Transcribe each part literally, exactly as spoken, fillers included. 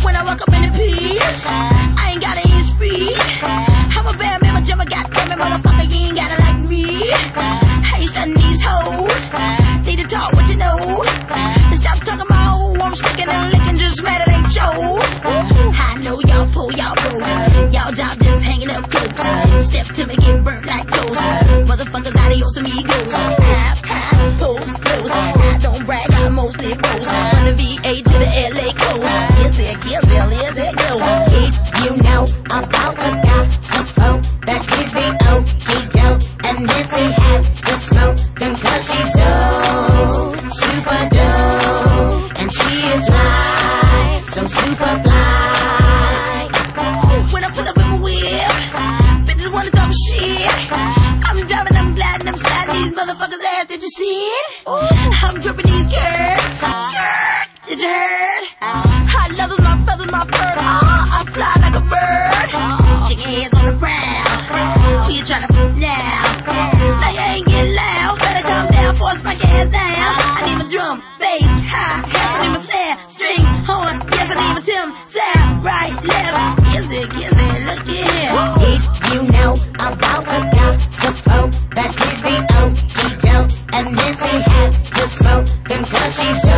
when I walk up in the piece. I ain't gotta even speak. I'm a bad man, my jumper, goddamn it, motherfucker, you ain't gotta like me. How you stunning these hoes? Need to talk what you know. And stop talking about who I'm sticking and licking, just mad it ain't yours. I know y'all pull, y'all pull. Y'all job just hanging up close. Step to me, get burnt like toast. Motherfuckers, adios amigos. Half, half, post, close. I don't brag, I mostly boast. From the V A to the L A coast. Is it, is it, is it, go. If you know about a guy, suppose that he's the okey-doke. And if he has to smoke them cause she's so super dope. And she is fly, so super fly. When I put up in my whip, bitches wanna talk shit. I'm driving, I'm gliding, I'm sliding these motherfuckers' ass, did you see it? I'm dripping these curves, skirt, did you heard? Hot leathers, my feathers, my fur, oh, I fly like a bird. Chicken heads on the ground, who you tryna put now? Now you ain't getting loud, better calm down, force my gas down. I need my drum, bass, high, hats, I need my snare, string, horn, yes I need my Tim, sound, right, left, is it, is it, look here. Did you know about a guy, suppose that he's the okey-doke. And if he has to smoke them cause she's so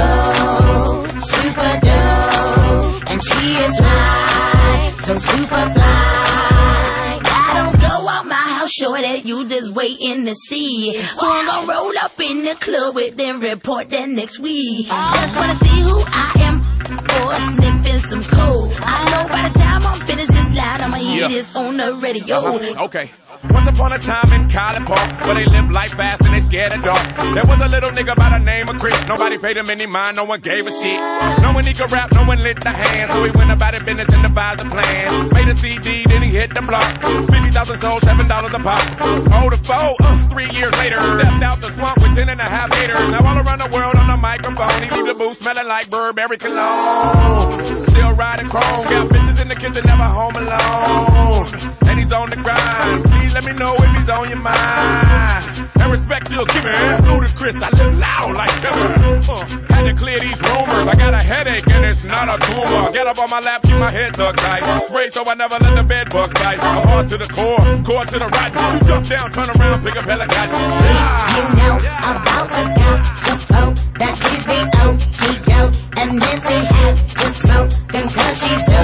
super dope. And she is fly, so super fly. I don't go out my house, sure that you just waiting to see. Who I'm gonna roll up in the club with, then report that next week. Just wanna see who I am, or sniffing some cold. I know by the time I'm finished this line, I'ma hear Yeah. this on the radio. Uh-huh. Okay. Once upon a time in College Park, where they live life fast and they scared of dark. There was a little nigga by the name of Chris. Nobody paid him any mind, no one gave a shit. No one he could rap, no one lit the hand. So he went about his business and devised a plan. Made a C D, then he hit the block. fifty thousand sold, seven dollars a pop. Oh, the foe, uh, three years later. Stepped out the swamp with ten and a half haters. Now all around the world on the microphone. He leave the booth smelling like Burberry cologne. Still riding chrome, got bitches in the kitchen, never home alone. And he's on the grind. Please let me know if he's on your mind. And respect you'll give me. Ludacris, I live loud like ever. Uh, had to clear these rumors. I got a headache and it's not a tumor. Get up on my lap, keep my head tucked tight. Spray so I never let the bed bug bite. I'm hard to the core, core to the right. You jump down, turn around, pick up helicopter. You know about a guy, suppose that he's the okey-doke. And if he has to smoke them cause she's so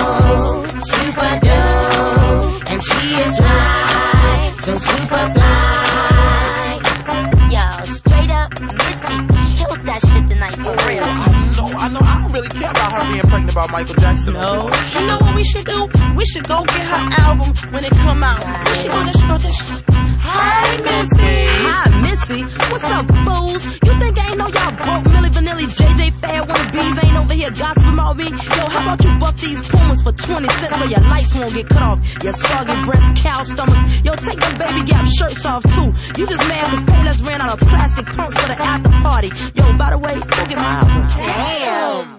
super dope. And she is fly, so super fly. Yo, straight up, Missy killed that shit tonight for real. No, I know I don't really care about her being pregnant about Michael Jackson. No. You know what we should do? We should go get her album when it come out. We should go this, go this. Hi, Missy. Hi, Missy. What's up, fools? You think I ain't know y'all broke Milli Vanilli, J J Fad wannabes ain't over here gossiping about me? Yo, how about you buff these Pumas for twenty cents so your lights won't get cut off? Your soggy breast, cow stomachs. Yo, take them baby gap shirts off too. You just mad cause Payless ran out of plastic pumps for the after party. Yo, by the way, go get my album. Damn.